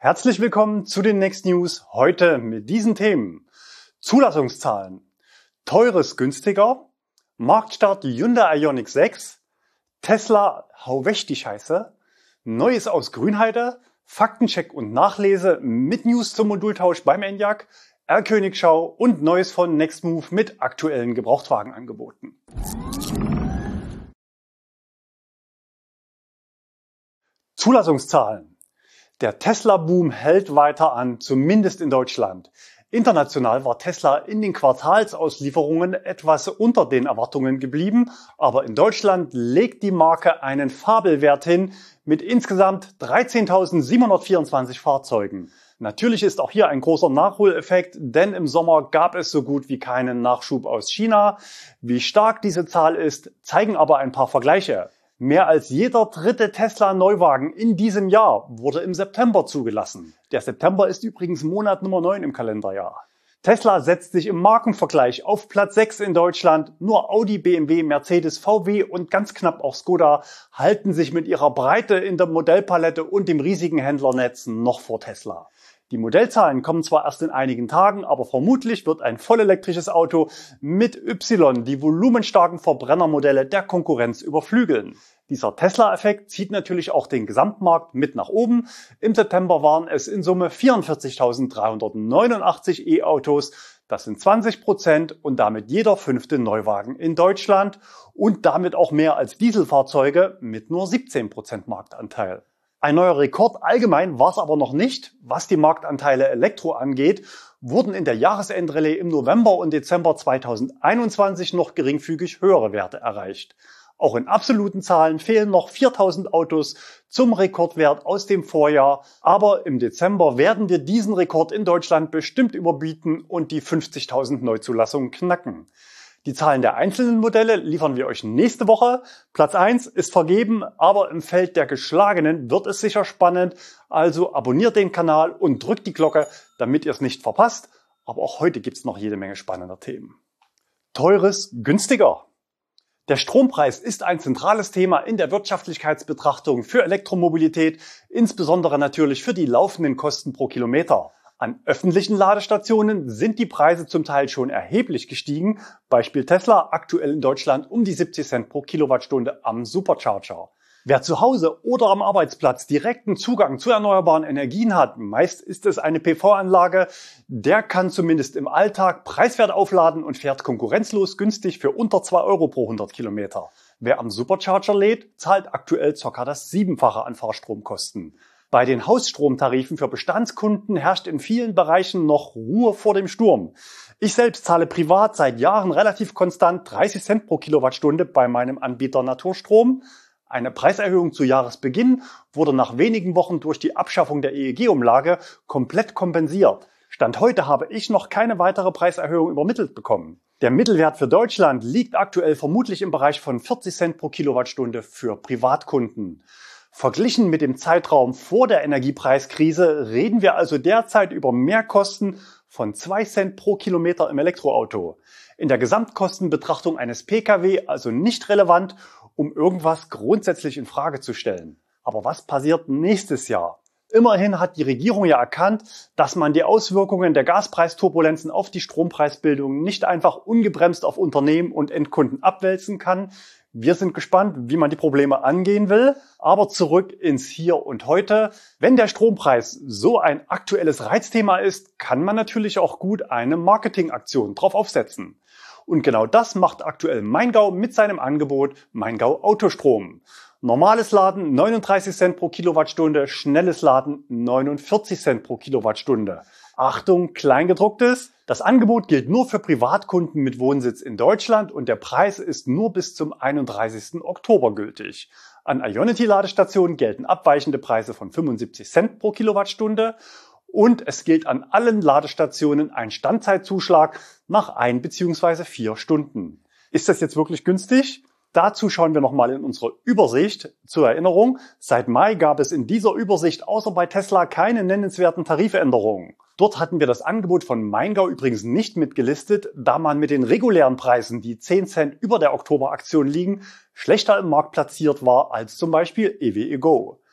Herzlich willkommen zu den Next News, heute mit diesen Themen. Zulassungszahlen, teures günstiger, Marktstart Hyundai Ioniq 6, Tesla, hau weg die Scheiße, Neues aus Grünheide, Faktencheck und Nachlese mit News zum Modultausch beim Enyaq, R-Königschau und Neues von Nextmove mit aktuellen Gebrauchtwagenangeboten. Zulassungszahlen. Der Tesla-Boom hält weiter an, zumindest in Deutschland. International war Tesla in den Quartalsauslieferungen etwas unter den Erwartungen geblieben, aber in Deutschland legt die Marke einen Fabelwert hin mit insgesamt 13.724 Fahrzeugen. Natürlich ist auch hier ein großer Nachholeffekt, denn im Sommer gab es so gut wie keinen Nachschub aus China. Wie stark diese Zahl ist, zeigen aber ein paar Vergleiche. Mehr als jeder dritte Tesla-Neuwagen in diesem Jahr wurde im September zugelassen. Der September ist übrigens Monat Nummer 9 im Kalenderjahr. Tesla setzt sich im Markenvergleich auf Platz 6 in Deutschland. Nur Audi, BMW, Mercedes, VW und ganz knapp auch Skoda halten sich mit ihrer Breite in der Modellpalette und dem riesigen Händlernetz noch vor Tesla. Die Modellzahlen kommen zwar erst in einigen Tagen, aber vermutlich wird ein vollelektrisches Auto mit Y die volumenstarken Verbrennermodelle der Konkurrenz überflügeln. Dieser Tesla-Effekt zieht natürlich auch den Gesamtmarkt mit nach oben. Im September waren es in Summe 44.389 E-Autos. Das sind 20% und damit jeder 5. Neuwagen in Deutschland und damit auch mehr als Dieselfahrzeuge mit nur 17% Marktanteil. Ein neuer Rekord allgemein war es aber noch nicht. Was die Marktanteile Elektro angeht, wurden in der Jahresendrallye im November und Dezember 2021 noch geringfügig höhere Werte erreicht. Auch in absoluten Zahlen fehlen noch 4.000 Autos zum Rekordwert aus dem Vorjahr. Aber im Dezember werden wir diesen Rekord in Deutschland bestimmt überbieten und die 50.000 Neuzulassungen knacken. Die Zahlen der einzelnen Modelle liefern wir euch nächste Woche. Platz 1 ist vergeben, aber im Feld der Geschlagenen wird es sicher spannend. Also abonniert den Kanal und drückt die Glocke, damit ihr es nicht verpasst. Aber auch heute gibt es noch jede Menge spannender Themen. Teures günstiger. Der Strompreis ist ein zentrales Thema in der Wirtschaftlichkeitsbetrachtung für Elektromobilität, insbesondere natürlich für die laufenden Kosten pro Kilometer. An öffentlichen Ladestationen sind die Preise zum Teil schon erheblich gestiegen. Beispiel Tesla, aktuell in Deutschland um die 70 Cent pro Kilowattstunde am Supercharger. Wer zu Hause oder am Arbeitsplatz direkten Zugang zu erneuerbaren Energien hat, meist ist es eine PV-Anlage, der kann zumindest im Alltag preiswert aufladen und fährt konkurrenzlos günstig für unter 2 Euro pro 100 Kilometer. Wer am Supercharger lädt, zahlt aktuell ca. das 7-fache an Fahrstromkosten. Bei den Hausstromtarifen für Bestandskunden herrscht in vielen Bereichen noch Ruhe vor dem Sturm. Ich selbst zahle privat seit Jahren relativ konstant 30 Cent pro Kilowattstunde bei meinem Anbieter Naturstrom. Eine Preiserhöhung zu Jahresbeginn wurde nach wenigen Wochen durch die Abschaffung der EEG-Umlage komplett kompensiert. Stand heute habe ich noch keine weitere Preiserhöhung übermittelt bekommen. Der Mittelwert für Deutschland liegt aktuell vermutlich im Bereich von 40 Cent pro Kilowattstunde für Privatkunden. Verglichen mit dem Zeitraum vor der Energiepreiskrise reden wir also derzeit über Mehrkosten von 2 Cent pro Kilometer im Elektroauto. In der Gesamtkostenbetrachtung eines Pkw also nicht relevant, um irgendwas grundsätzlich in Frage zu stellen. Aber was passiert nächstes Jahr? Immerhin hat die Regierung ja erkannt, dass man die Auswirkungen der Gaspreisturbulenzen auf die Strompreisbildung nicht einfach ungebremst auf Unternehmen und Endkunden abwälzen kann. Wir sind gespannt, wie man die Probleme angehen will, aber zurück ins Hier und Heute. Wenn der Strompreis so ein aktuelles Reizthema ist, kann man natürlich auch gut eine Marketingaktion drauf aufsetzen. Und genau das macht aktuell Maingau mit seinem Angebot Maingau Autostrom. Normales Laden 39 Cent pro Kilowattstunde, schnelles Laden 49 Cent pro Kilowattstunde. Achtung, Kleingedrucktes. Das Angebot gilt nur für Privatkunden mit Wohnsitz in Deutschland und der Preis ist nur bis zum 31. Oktober gültig. An Ionity-Ladestationen gelten abweichende Preise von 75 Cent pro Kilowattstunde und es gilt an allen Ladestationen ein Standzeitzuschlag nach 1 bzw. 4 Stunden. Ist das jetzt wirklich günstig? Dazu schauen wir nochmal in unsere Übersicht. Zur Erinnerung, seit Mai gab es in dieser Übersicht außer bei Tesla keine nennenswerten Tarifänderungen. Dort hatten wir das Angebot von Maingau übrigens nicht mitgelistet, da man mit den regulären Preisen, die 10 Cent über der Oktoberaktion liegen, schlechter im Markt platziert war als zum Beispiel EWE Go.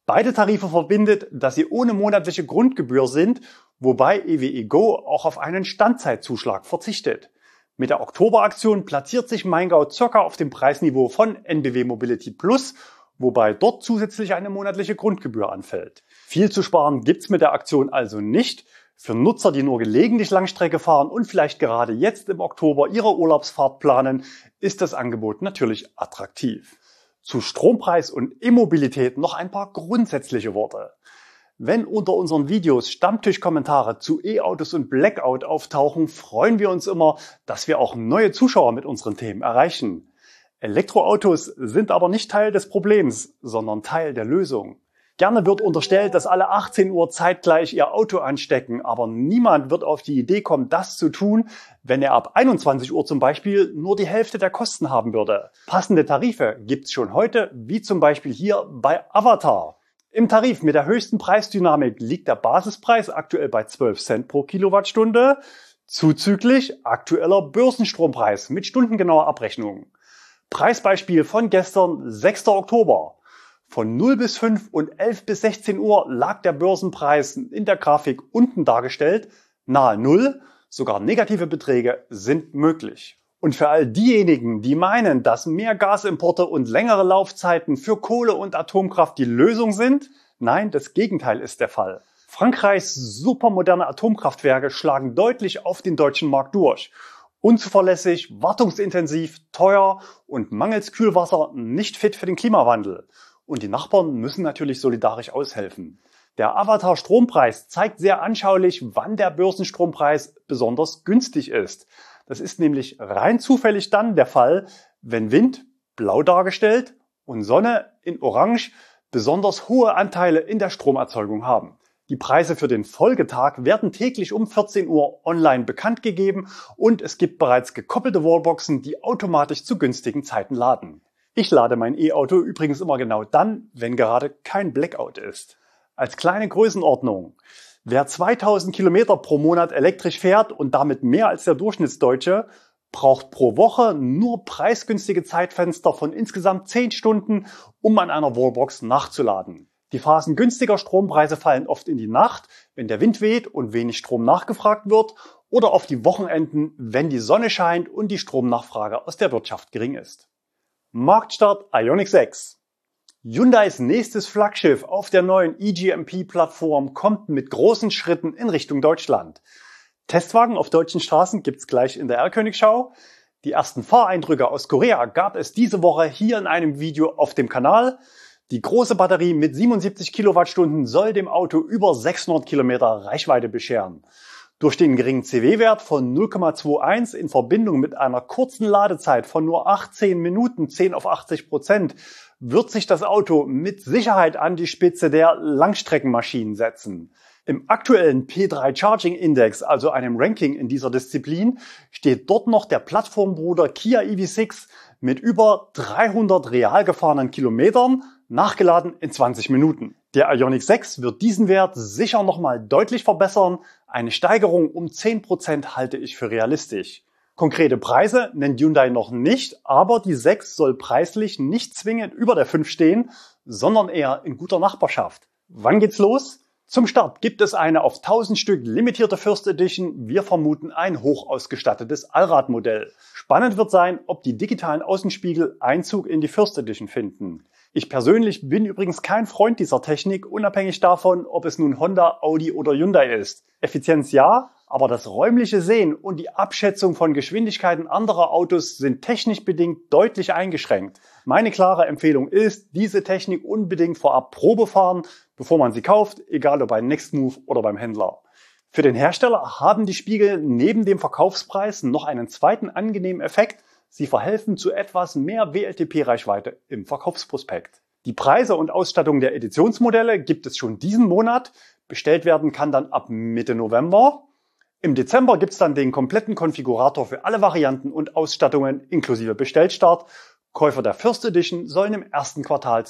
Beide Tarife verbindet, dass sie ohne monatliche Grundgebühr sind, wobei EWE Go auch auf einen Standzeitzuschlag verzichtet. Mit der Oktoberaktion platziert sich Maingau circa auf dem Preisniveau von NBW Mobility Plus, wobei dort zusätzlich eine monatliche Grundgebühr anfällt. Viel zu sparen gibt's mit der Aktion also nicht. Für Nutzer, die nur gelegentlich Langstrecke fahren und vielleicht gerade jetzt im Oktober ihre Urlaubsfahrt planen, ist das Angebot natürlich attraktiv. Zu Strompreis und E-Mobilität noch ein paar grundsätzliche Worte. Wenn unter unseren Videos Stammtischkommentare zu E-Autos und Blackout auftauchen, freuen wir uns immer, dass wir auch neue Zuschauer mit unseren Themen erreichen. Elektroautos sind aber nicht Teil des Problems, sondern Teil der Lösung. Gerne wird unterstellt, dass alle 18 Uhr zeitgleich ihr Auto anstecken, aber niemand wird auf die Idee kommen, das zu tun, wenn er ab 21 Uhr zum Beispiel nur die Hälfte der Kosten haben würde. Passende Tarife gibt's schon heute, wie zum Beispiel hier bei Avatar. Im Tarif mit der höchsten Preisdynamik liegt der Basispreis aktuell bei 12 Cent pro Kilowattstunde, zuzüglich aktueller Börsenstrompreis mit stundengenauer Abrechnung. Preisbeispiel von gestern, 6. Oktober. Von 0 bis 5 und 11 bis 16 Uhr lag der Börsenpreis in der Grafik unten dargestellt, nahe Null, sogar negative Beträge sind möglich. Und für all diejenigen, die meinen, dass mehr Gasimporte und längere Laufzeiten für Kohle und Atomkraft die Lösung sind, nein, das Gegenteil ist der Fall. Frankreichs supermoderne Atomkraftwerke schlagen deutlich auf den deutschen Markt durch. Unzuverlässig, wartungsintensiv, teuer und mangels Kühlwasser nicht fit für den Klimawandel. Und die Nachbarn müssen natürlich solidarisch aushelfen. Der Avatar Strompreis zeigt sehr anschaulich, wann der Börsenstrompreis besonders günstig ist. Das ist nämlich rein zufällig dann der Fall, wenn Wind, blau dargestellt, und Sonne in orange besonders hohe Anteile in der Stromerzeugung haben. Die Preise für den Folgetag werden täglich um 14 Uhr online bekannt gegeben und es gibt bereits gekoppelte Wallboxen, die automatisch zu günstigen Zeiten laden. Ich lade mein E-Auto übrigens immer genau dann, wenn gerade kein Blackout ist. Als kleine Größenordnung: Wer 2000 Kilometer pro Monat elektrisch fährt und damit mehr als der Durchschnittsdeutsche, braucht pro Woche nur preisgünstige Zeitfenster von insgesamt 10 Stunden, um an einer Wallbox nachzuladen. Die Phasen günstiger Strompreise fallen oft in die Nacht, wenn der Wind weht und wenig Strom nachgefragt wird, oder auf die Wochenenden, wenn die Sonne scheint und die Stromnachfrage aus der Wirtschaft gering ist. Marktstart Ioniq 6. Hyundais nächstes Flaggschiff auf der neuen eGMP-Plattform kommt mit großen Schritten in Richtung Deutschland. Testwagen auf deutschen Straßen gibt's gleich in der R-Königschau. Die ersten Fahreindrücke aus Korea gab es diese Woche hier in einem Video auf dem Kanal. Die große Batterie mit 77 Kilowattstunden soll dem Auto über 600 Kilometer Reichweite bescheren. Durch den geringen CW-Wert von 0,21 in Verbindung mit einer kurzen Ladezeit von nur 18 Minuten, 10 auf 80%, wird sich das Auto mit Sicherheit an die Spitze der Langstreckenmaschinen setzen. Im aktuellen P3 Charging Index, also einem Ranking in dieser Disziplin, steht dort noch der Plattformbruder Kia EV6 mit über 300 real gefahrenen Kilometern, nachgeladen in 20 Minuten. Der Ioniq 6 wird diesen Wert sicher nochmal deutlich verbessern. Eine Steigerung um 10% halte ich für realistisch. Konkrete Preise nennt Hyundai noch nicht, aber die 6 soll preislich nicht zwingend über der 5 stehen, sondern eher in guter Nachbarschaft. Wann geht's los? Zum Start gibt es eine auf 1000 Stück limitierte First Edition. Wir vermuten ein hoch ausgestattetes Allradmodell. Spannend wird sein, ob die digitalen Außenspiegel Einzug in die First Edition finden. Ich persönlich bin übrigens kein Freund dieser Technik, unabhängig davon, ob es nun Honda, Audi oder Hyundai ist. Effizienz ja, aber das räumliche Sehen und die Abschätzung von Geschwindigkeiten anderer Autos sind technisch bedingt deutlich eingeschränkt. Meine klare Empfehlung ist, diese Technik unbedingt vorab Probe fahren, bevor man sie kauft, egal ob bei Nextmove oder beim Händler. Für den Hersteller haben die Spiegel neben dem Verkaufspreis noch einen zweiten angenehmen Effekt. Sie verhelfen zu etwas mehr WLTP-Reichweite im Verkaufsprospekt. Die Preise und Ausstattung der Editionsmodelle gibt es schon diesen Monat. Bestellt werden kann dann ab Mitte November. Im Dezember gibt es dann den kompletten Konfigurator für alle Varianten und Ausstattungen inklusive Bestellstart. Käufer der First Edition sollen im ersten Quartal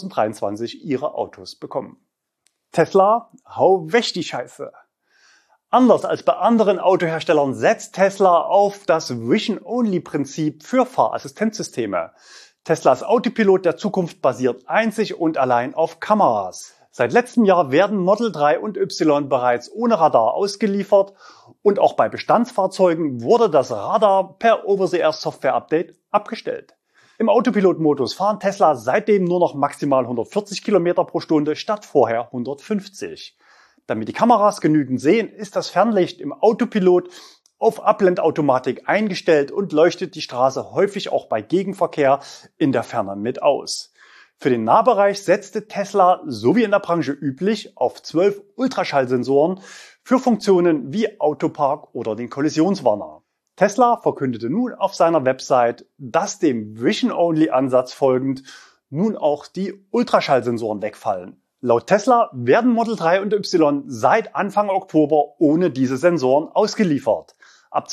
2023 ihre Autos bekommen. Tesla, hau weg die Scheiße! Anders als bei anderen Autoherstellern setzt Tesla auf das Vision-Only-Prinzip für Fahrassistenzsysteme. Teslas Autopilot der Zukunft basiert einzig und allein auf Kameras. Seit letztem Jahr werden Model 3 und Y bereits ohne Radar ausgeliefert und auch bei Bestandsfahrzeugen wurde das Radar per Over-the-Air-Software-Update abgestellt. Im Autopilot-Modus fahren Tesla seitdem nur noch maximal 140 km pro Stunde statt vorher 150. Damit die Kameras genügend sehen, ist das Fernlicht im Autopilot auf Ablendautomatik eingestellt und leuchtet die Straße häufig auch bei Gegenverkehr in der Ferne mit aus. Für den Nahbereich setzte Tesla, so wie in der Branche üblich, auf 12 Ultraschallsensoren für Funktionen wie Autopark oder den Kollisionswarner. Tesla verkündete nun auf seiner Website, dass dem Vision-Only-Ansatz folgend nun auch die Ultraschallsensoren wegfallen. Laut Tesla werden Model 3 und Y seit Anfang Oktober ohne diese Sensoren ausgeliefert. Ab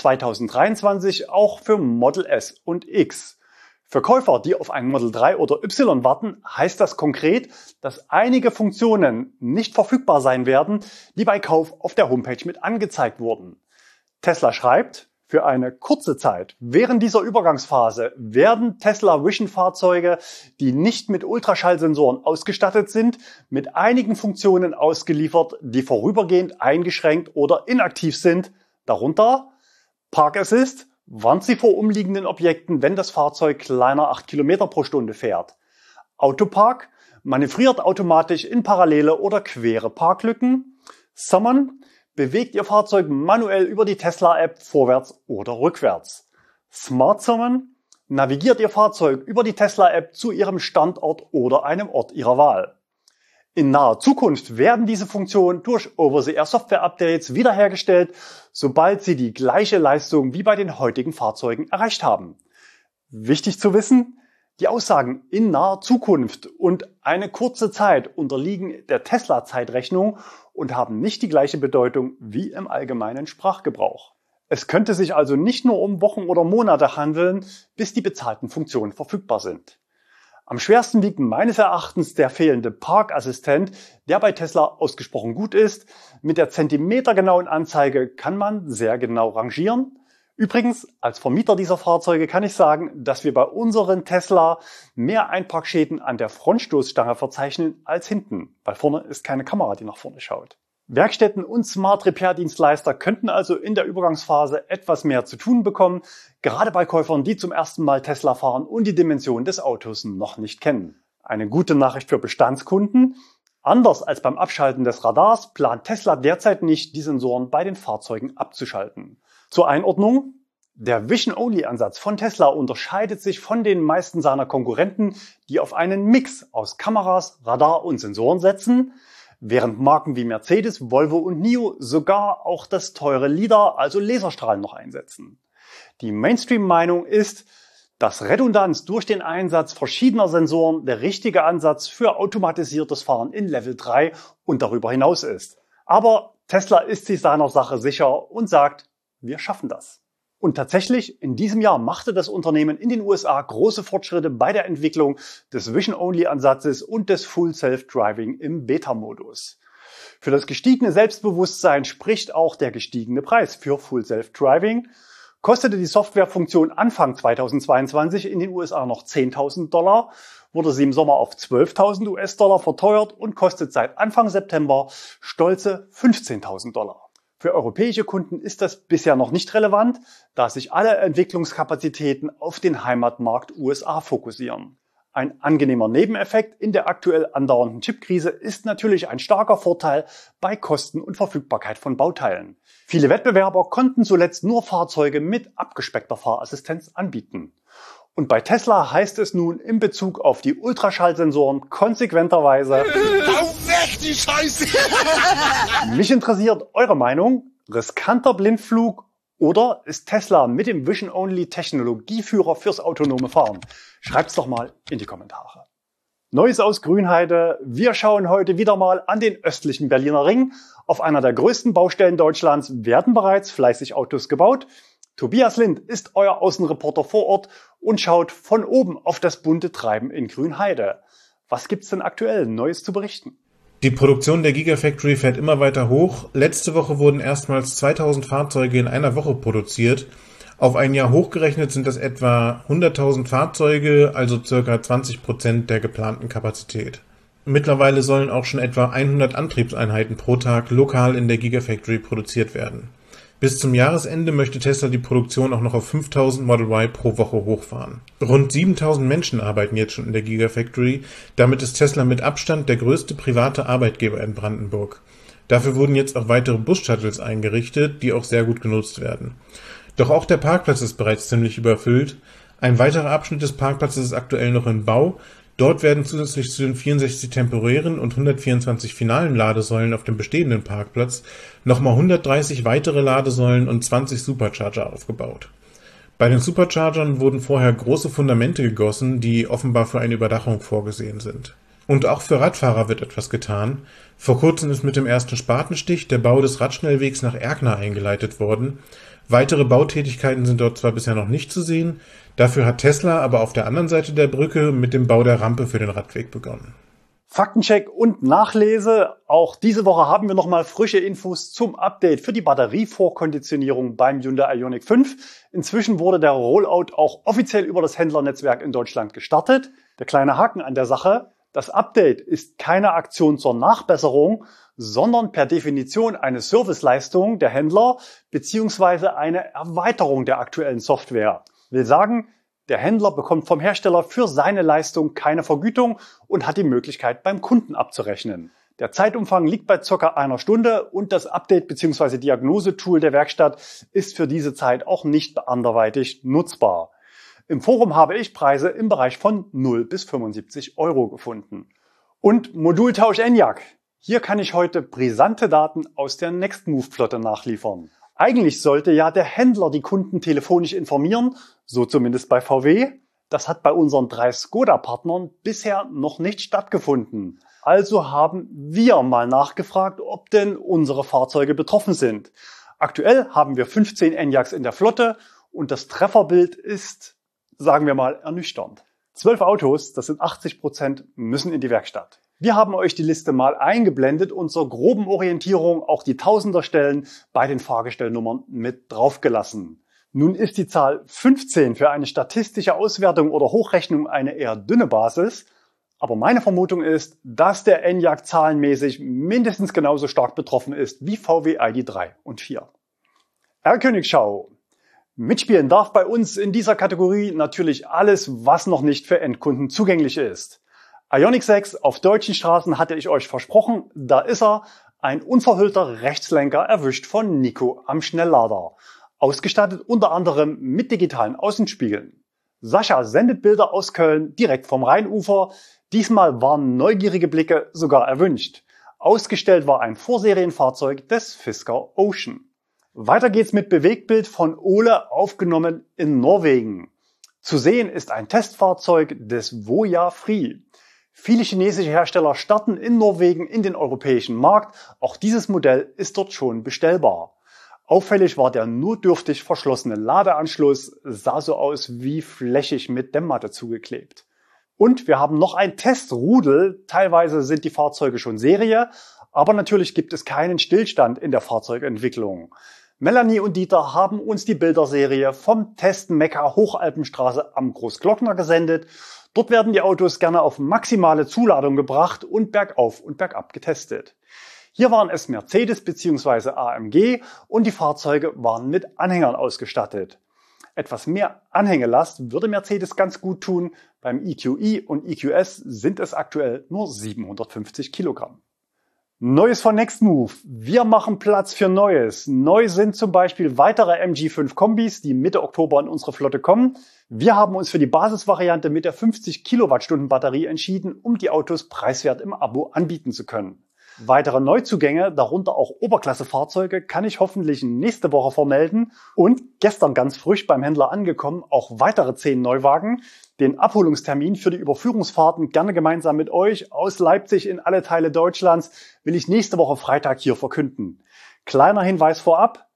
2023 auch für Model S und X. Für Käufer, die auf ein Model 3 oder Y warten, heißt das konkret, dass einige Funktionen nicht verfügbar sein werden, die bei Kauf auf der Homepage mit angezeigt wurden. Tesla schreibt, für eine kurze Zeit während dieser Übergangsphase werden Tesla Vision-Fahrzeuge, die nicht mit Ultraschallsensoren ausgestattet sind, mit einigen Funktionen ausgeliefert, die vorübergehend eingeschränkt oder inaktiv sind, darunter Park Assist, warnt sie vor umliegenden Objekten, wenn das Fahrzeug kleiner 8 km pro Stunde fährt. Autopark manövriert automatisch in parallele oder quere Parklücken. Summon bewegt Ihr Fahrzeug manuell über die Tesla-App vorwärts oder rückwärts. Smart Summon navigiert Ihr Fahrzeug über die Tesla-App zu Ihrem Standort oder einem Ort Ihrer Wahl. In naher Zukunft werden diese Funktionen durch Over-the-Air-Software-Updates wiederhergestellt, sobald sie die gleiche Leistung wie bei den heutigen Fahrzeugen erreicht haben. Wichtig zu wissen, die Aussagen in naher Zukunft und eine kurze Zeit unterliegen der Tesla-Zeitrechnung und haben nicht die gleiche Bedeutung wie im allgemeinen Sprachgebrauch. Es könnte sich also nicht nur um Wochen oder Monate handeln, bis die bezahlten Funktionen verfügbar sind. Am schwersten wiegt meines Erachtens der fehlende Parkassistent, der bei Tesla ausgesprochen gut ist. Mit der zentimetergenauen Anzeige kann man sehr genau rangieren. Übrigens, als Vermieter dieser Fahrzeuge kann ich sagen, dass wir bei unseren Tesla mehr Einparkschäden an der Frontstoßstange verzeichnen als hinten, weil vorne ist keine Kamera, die nach vorne schaut. Werkstätten und Smart Repair Dienstleister könnten also in der Übergangsphase etwas mehr zu tun bekommen, gerade bei Käufern, die zum ersten Mal Tesla fahren und die Dimension des Autos noch nicht kennen. Eine gute Nachricht für Bestandskunden: Anders als beim Abschalten des Radars plant Tesla derzeit nicht, die Sensoren bei den Fahrzeugen abzuschalten. Zur Einordnung: Der Vision-Only-Ansatz von Tesla unterscheidet sich von den meisten seiner Konkurrenten, die auf einen Mix aus Kameras, Radar und Sensoren setzen, während Marken wie Mercedes, Volvo und NIO sogar auch das teure LiDAR, also Laserstrahlen, noch einsetzen. Die Mainstream-Meinung ist, dass Redundanz durch den Einsatz verschiedener Sensoren der richtige Ansatz für automatisiertes Fahren in Level 3 und darüber hinaus ist. Aber Tesla ist sich seiner Sache sicher und sagt, wir schaffen das. Und tatsächlich, in diesem Jahr machte das Unternehmen in den USA große Fortschritte bei der Entwicklung des Vision-Only-Ansatzes und des Full Self-Driving im Beta-Modus. Für das gestiegene Selbstbewusstsein spricht auch der gestiegene Preis für Full Self-Driving. Kostete die Softwarefunktion Anfang 2022 in den USA noch $10.000, wurde sie im Sommer auf $12.000 verteuert und kostet seit Anfang September stolze $15.000. Für europäische Kunden ist das bisher noch nicht relevant, da sich alle Entwicklungskapazitäten auf den Heimatmarkt USA fokussieren. Ein angenehmer Nebeneffekt in der aktuell andauernden Chipkrise ist natürlich ein starker Vorteil bei Kosten und Verfügbarkeit von Bauteilen. Viele Wettbewerber konnten zuletzt nur Fahrzeuge mit abgespeckter Fahrassistenz anbieten. Und bei Tesla heißt es nun in Bezug auf die Ultraschallsensoren konsequenterweise: Hau weg, die Scheiße! Mich interessiert eure Meinung. Riskanter Blindflug oder ist Tesla mit dem Vision-Only Technologieführer fürs autonome Fahren? Schreibt's doch mal in die Kommentare. Neues aus Grünheide. Wir schauen heute wieder mal an den östlichen Berliner Ring. Auf einer der größten Baustellen Deutschlands werden bereits fleißig Autos gebaut. Tobias Lind ist euer Außenreporter vor Ort und schaut von oben auf das bunte Treiben in Grünheide. Was gibt's denn aktuell Neues zu berichten? Die Produktion der Gigafactory fährt immer weiter hoch. Letzte Woche wurden erstmals 2000 Fahrzeuge in einer Woche produziert. Auf ein Jahr hochgerechnet sind das etwa 100.000 Fahrzeuge, also ca. 20% der geplanten Kapazität. Mittlerweile sollen auch schon etwa 100 Antriebseinheiten pro Tag lokal in der Gigafactory produziert werden. Bis zum Jahresende möchte Tesla die Produktion auch noch auf 5.000 Model Y pro Woche hochfahren. Rund 7.000 Menschen arbeiten jetzt schon in der Gigafactory, damit ist Tesla mit Abstand der größte private Arbeitgeber in Brandenburg. Dafür wurden jetzt auch weitere Bus-Shuttles eingerichtet, die auch sehr gut genutzt werden. Doch auch der Parkplatz ist bereits ziemlich überfüllt. Ein weiterer Abschnitt des Parkplatzes ist aktuell noch in Bau. Dort werden zusätzlich zu den 64 temporären und 124 finalen Ladesäulen auf dem bestehenden Parkplatz nochmal 130 weitere Ladesäulen und 20 Supercharger aufgebaut. Bei den Superchargern wurden vorher große Fundamente gegossen, die offenbar für eine Überdachung vorgesehen sind. Und auch für Radfahrer wird etwas getan. Vor kurzem ist mit dem ersten Spatenstich der Bau des Radschnellwegs nach Erkner eingeleitet worden. Weitere Bautätigkeiten sind dort zwar bisher noch nicht zu sehen, dafür hat Tesla aber auf der anderen Seite der Brücke mit dem Bau der Rampe für den Radweg begonnen. Faktencheck und Nachlese. Auch diese Woche haben wir nochmal frische Infos zum Update für die Batterievorkonditionierung beim Hyundai Ioniq 5. Inzwischen wurde der Rollout auch offiziell über das Händlernetzwerk in Deutschland gestartet. Der kleine Haken an der Sache: Das Update ist keine Aktion zur Nachbesserung, sondern per Definition eine Serviceleistung der Händler bzw. eine Erweiterung der aktuellen Software. Will sagen, der Händler bekommt vom Hersteller für seine Leistung keine Vergütung und hat die Möglichkeit, beim Kunden abzurechnen. Der Zeitumfang liegt bei ca. einer Stunde und das Update bzw. Diagnosetool der Werkstatt ist für diese Zeit auch nicht anderweitig nutzbar. Im Forum habe ich Preise im Bereich von 0 bis 75 € gefunden. Und Modultausch Enyaq. Hier kann ich heute brisante Daten aus der Nextmove-Flotte nachliefern. Eigentlich sollte ja der Händler die Kunden telefonisch informieren, so zumindest bei VW. Das hat bei unseren 3 Skoda-Partnern bisher noch nicht stattgefunden. Also haben wir mal nachgefragt, ob denn unsere Fahrzeuge betroffen sind. Aktuell haben wir 15 Enyaqs in der Flotte und das Trefferbild ist, sagen wir mal, ernüchternd. 12 Autos, das sind 80%, müssen in die Werkstatt. Wir haben euch die Liste mal eingeblendet und zur groben Orientierung auch die Tausenderstellen bei den Fahrgestellnummern mit draufgelassen. Nun ist die Zahl 15 für eine statistische Auswertung oder Hochrechnung eine eher dünne Basis, aber meine Vermutung ist, dass der Enyaq zahlenmäßig mindestens genauso stark betroffen ist wie VW ID3 und 4. R-Königschau. Mitspielen darf bei uns in dieser Kategorie natürlich alles, was noch nicht für Endkunden zugänglich ist. Ioniq 6 auf deutschen Straßen hatte ich euch versprochen, da ist er, ein unverhüllter Rechtslenker erwischt von Nico am Schnelllader. Ausgestattet unter anderem mit digitalen Außenspiegeln. Sascha sendet Bilder aus Köln direkt vom Rheinufer. Diesmal waren neugierige Blicke sogar erwünscht. Ausgestellt war ein Vorserienfahrzeug des Fisker Ocean. Weiter geht's mit Bewegtbild von Ole, aufgenommen in Norwegen. Zu sehen ist ein Testfahrzeug des Voya Free. Viele chinesische Hersteller starten in Norwegen in den europäischen Markt. Auch dieses Modell ist dort schon bestellbar. Auffällig war der nur dürftig verschlossene Ladeanschluss, sah so aus wie flächig mit Dämmmatte zugeklebt. Und wir haben noch ein Testrudel. Teilweise sind die Fahrzeuge schon Serie, aber natürlich gibt es keinen Stillstand in der Fahrzeugentwicklung. Melanie und Dieter haben uns die Bilderserie vom Test Mekka Hochalpenstraße am Großglockner gesendet. Dort werden die Autos gerne auf maximale Zuladung gebracht und bergauf und bergab getestet. Hier waren es Mercedes bzw. AMG und die Fahrzeuge waren mit Anhängern ausgestattet. Etwas mehr Anhängelast würde Mercedes ganz gut tun. Beim EQE und EQS sind es aktuell nur 750 Kilogramm. Neues von Nextmove. Wir machen Platz für Neues. Neu sind zum Beispiel weitere MG5 Kombis, die Mitte Oktober in unsere Flotte kommen. Wir haben uns für die Basisvariante mit der 50 Kilowattstunden Batterie entschieden, um die Autos preiswert im Abo anbieten zu können. Weitere Neuzugänge, darunter auch Oberklasse-Fahrzeuge, kann ich hoffentlich nächste Woche vermelden. Und gestern ganz frisch beim Händler angekommen, auch weitere 10 Neuwagen. Den Abholungstermin für die Überführungsfahrten gerne gemeinsam mit euch aus Leipzig in alle Teile Deutschlands will ich nächste Woche Freitag hier verkünden. Kleiner Hinweis vorab: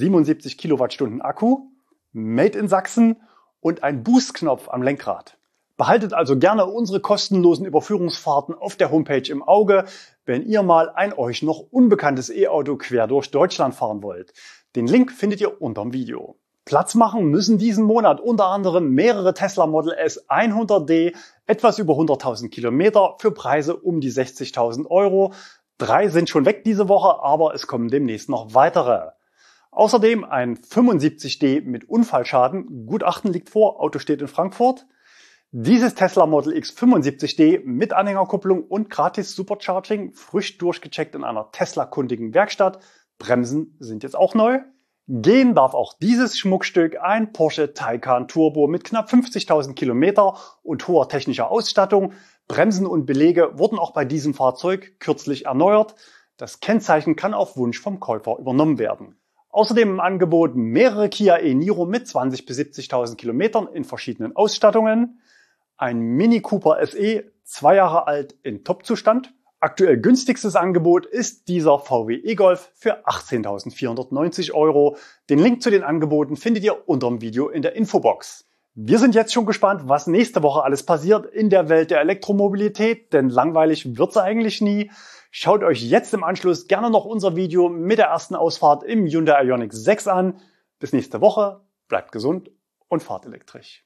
77 Kilowattstunden Akku, Made in Sachsen und ein Boost-Knopf am Lenkrad. Behaltet also gerne unsere kostenlosen Überführungsfahrten auf der Homepage im Auge, wenn ihr mal ein euch noch unbekanntes E-Auto quer durch Deutschland fahren wollt. Den Link findet ihr unterm Video. Platz machen müssen diesen Monat unter anderem mehrere Tesla Model S 100D, etwas über 100.000 Kilometer für Preise um die 60.000 Euro. 3 sind schon weg diese Woche, aber es kommen demnächst noch weitere. Außerdem ein 75D mit Unfallschaden. Gutachten liegt vor, Auto steht in Frankfurt. Dieses Tesla Model X 75D mit Anhängerkupplung und gratis Supercharging, frisch durchgecheckt in einer Tesla-kundigen Werkstatt. Bremsen sind jetzt auch neu. Gehen darf auch dieses Schmuckstück, ein Porsche Taycan Turbo mit knapp 50.000 Kilometer und hoher technischer Ausstattung. Bremsen und Belege wurden auch bei diesem Fahrzeug kürzlich erneuert. Das Kennzeichen kann auf Wunsch vom Käufer übernommen werden. Außerdem im Angebot mehrere Kia e-Niro mit 20.000 bis 70.000 Kilometern in verschiedenen Ausstattungen. Ein Mini Cooper SE, 2 Jahre alt, in Top-Zustand. Aktuell günstigstes Angebot ist dieser VW e-Golf für 18.490 Euro. Den Link zu den Angeboten findet ihr unter dem Video in der Infobox. Wir sind jetzt schon gespannt, was nächste Woche alles passiert in der Welt der Elektromobilität, denn langweilig wird's eigentlich nie. Schaut euch jetzt im Anschluss gerne noch unser Video mit der ersten Ausfahrt im Hyundai Ioniq 6 an. Bis nächste Woche, bleibt gesund und fahrt elektrisch.